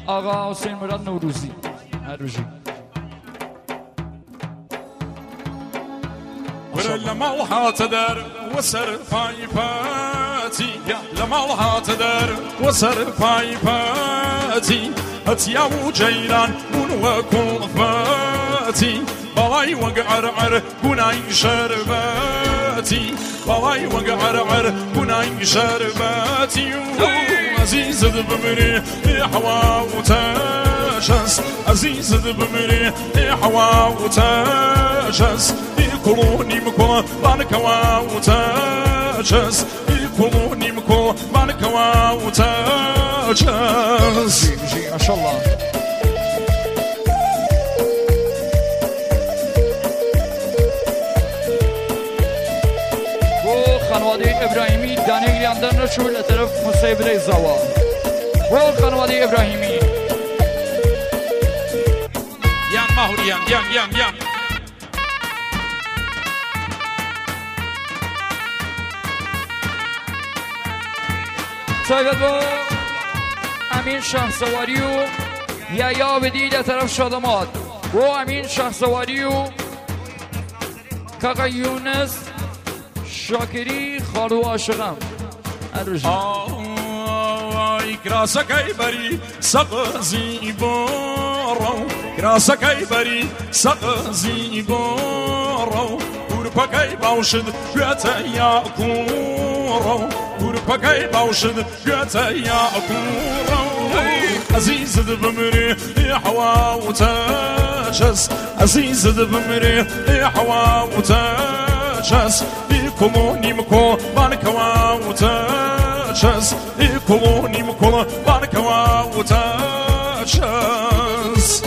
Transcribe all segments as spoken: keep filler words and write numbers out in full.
آقا حسین مراد نوروزی نروژی لما الله تدار وسر فايفاتي لما الله تدار وسر فايفاتي هتيا وجيلان ونوكل فاتي بلاي وقعرعر بناي شرباتي بلاي وقعرعر بناي شرباتي عزيز بمري حوا وتشس عزيز بمري حوا وتشس يكوني مكو بانك وتشس يكوني مكو بانك وتشس ما شاء الله خانواده ابراهیمی دانه گریاندن رو شو لطرف مصیبه زوا و خانواده ابراهیمی یان ماهور یان یان یان یان سایبت با امین شهسواری و یحیی بدی لطرف شادمات و امین شهسواری و کاکا یونس شاکری خالو عاشقم آی کراسکای بری سقزی بارو کراسکای بری سقزی بارو ورپکای باوشد گوته یا کورو ورپکای باوشد گوته یا کورو عزیز دبمری حوا وتشس عزیز دبمری حوا وتشس يكوني مكو بانكوا وتشس يكوني مكو بانكوا وتشس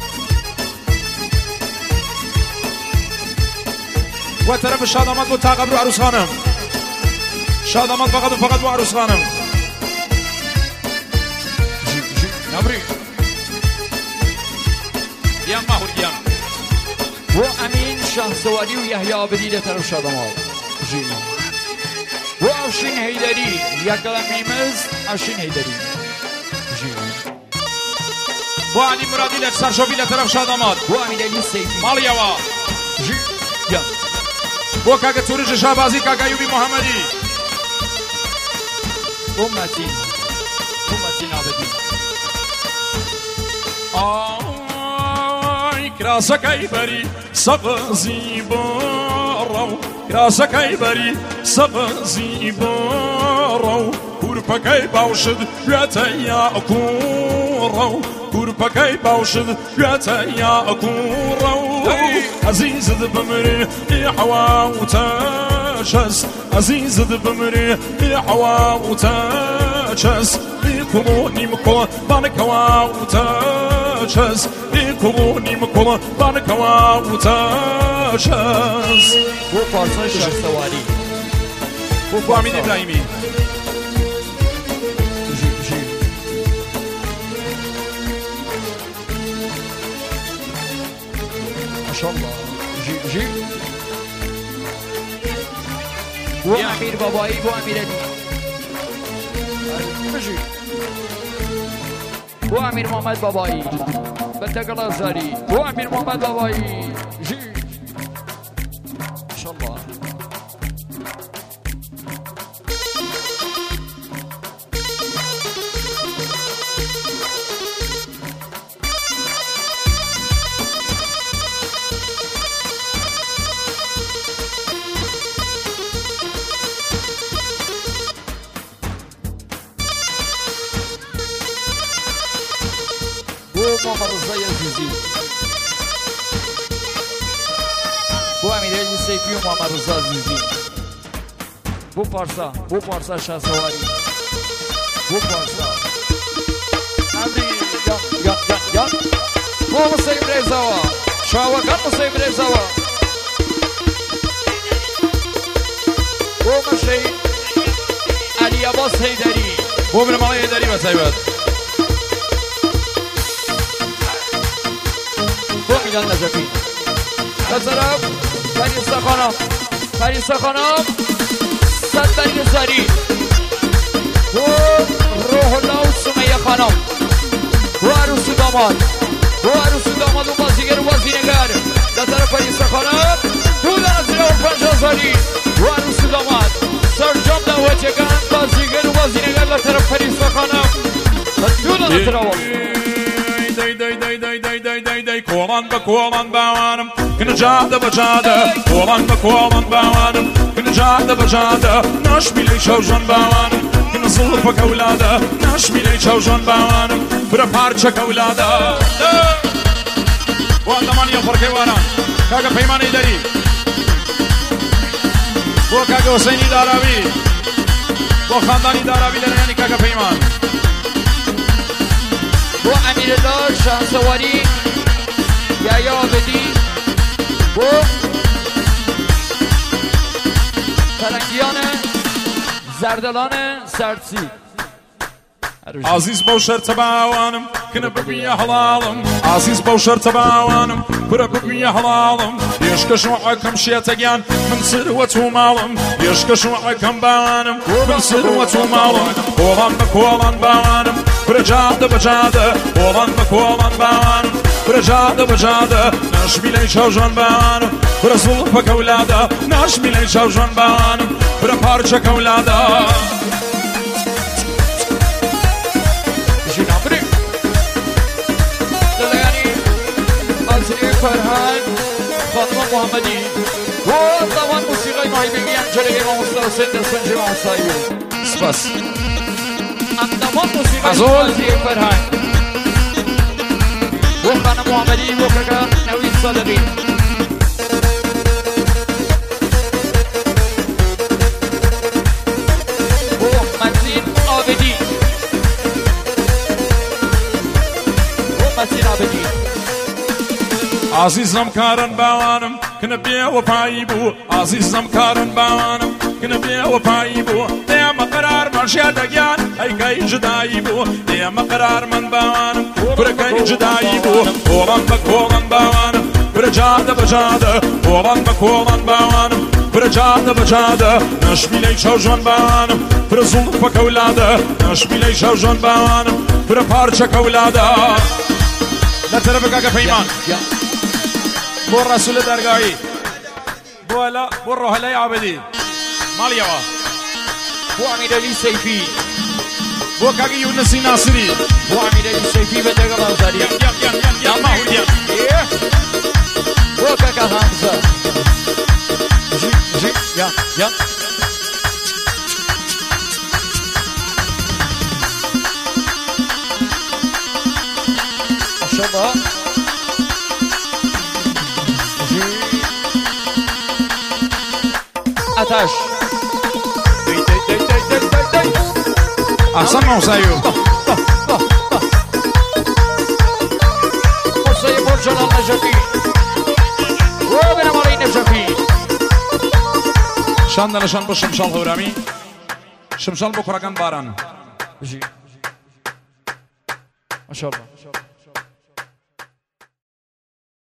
وترف الشادمات بتاقب عروس خانم شادمات فقط فقط عروس خانم نبري يا ماهور يا و امین شهسواری و یحیی عابدی لطرف شادمات و افشین حیدری یکلم میمز افشین حیدری و علی مرادی لسرشوبی لطرف شادمات و امیر علی سیفی مالیوا و کاکا تورج شابازی کاکا یوبی محمدی و متین و متین عابدی آی کراسکای بری سقزی بارو کراسکای بری سقزی بارو ورپکای باوشد گوته یا کورو ورپکای باوشد گوته یا کورو عزیز دبمری حوا وتشس عزیز دبمری حوا وتشس يكوني مكو بانكوا وتشس يكوني مكو بانكوا وتشس و پارسان شهسواری و امین ابراهیمی ماشاءالله جی جی و امیر بابایی و امیر علی و امیر محمد بابایی بنتقل ازاری و امیر محمد بابایی جی ماشاءالله محمد رضا عزیزی بو امیرعلی سیفی و محمد رضا عزیزی بو پارسا بو پارسا شهسواری بو پارسا امری یا یا یا یا بو مصیب رزاوا شاوکان مصیب رزاوا بو مشی علی عباس حیدری بو من مالای حیدری بسایبت میلان نجفی بطرف فریسا خانم فریسا خانم صد برگ زری و روح الله و سمیه خانم و داماد بو عروس و داماد و بازیگر و بازینگر در طرف پریسا خانم دو در زیر و پنجازاری بو عروس و داماد سرجام در وجهگان بازیگر و بازینگر در طرف پریسا خانم دو در زیر و دای دای دای دای دای دای دای دای کولان با کولان باوانم کنه جاده با جاده کولان با کولان باوانم کنه جاده با جاده ناش میلی چوجان باوانم کنه زلف کولاده ناش میلی چوجان باوانم برا پارچه کولاده و اندمانی فرقه واران کاغا پیمانی داری و کاغا حسینی داراوی و خاندانی داراوی داری کاغا پیمان بو امیرالله شاهسواری یحیی عابدی بو فرنگیان زردلان سردسی عزیز بوشر تباوانم کنه ببی حلالم عزیز بوشر تباوانم برا ببی حلالم يشكش وعكم شيتجان من ثروة ومالم يشكش وعكم باوانم من ثروة ومالم كولان بكولان باوانم برجاده بجاده كولان بكولان باوانم برجاده بجاده نشمي لي شوجان باوانم برزول فكولاده نشمي لي شوجان باوانم برپارچه کولاده فرهنگ خانم محمدی و زمان موسیقی ماهیبگی انجلگی و مستوسط دستنجی و مستایو سپاس زمان موسیقی ماهیبگی فرهنگ و خانم محمدی و ککر نوید صادقی و متین عابدی و متین عابدی عزیزم کارن باوانم کنه بی وفایی بو عزیزم کارن باوانم کنه بی وفایی بو دیم قرار من شادگان ای کای جدایی بو دیم قرار من باوانم پر کای جدایی بو کولان با کولان باوانم پر جاده بجاده کولان با کولان باوانم پر جاده بجاده نشمیلی چوجان باوانم پر زلف کولاده نشمیلی چوجان باوانم پر پارچه کولاده لطرف کاغا پیمان بو رسول درگاهی بو الا بو روح الله عابدی ماليوا بو امیرعلی سیفی بو کاغا یونسی ناصری بو امیرعلی سیفی به درگاه بازاری یم یم یم یم ماهو یم بو کاغا حمزه جی جی یم یم ماشاءالله آتش دی دی دی دی دی دی احسن موسایو موسای برجلال نجفی و بنماری نجفی شان نشان با شمشال هورامی شمشال با کرگان باران ماشاءالله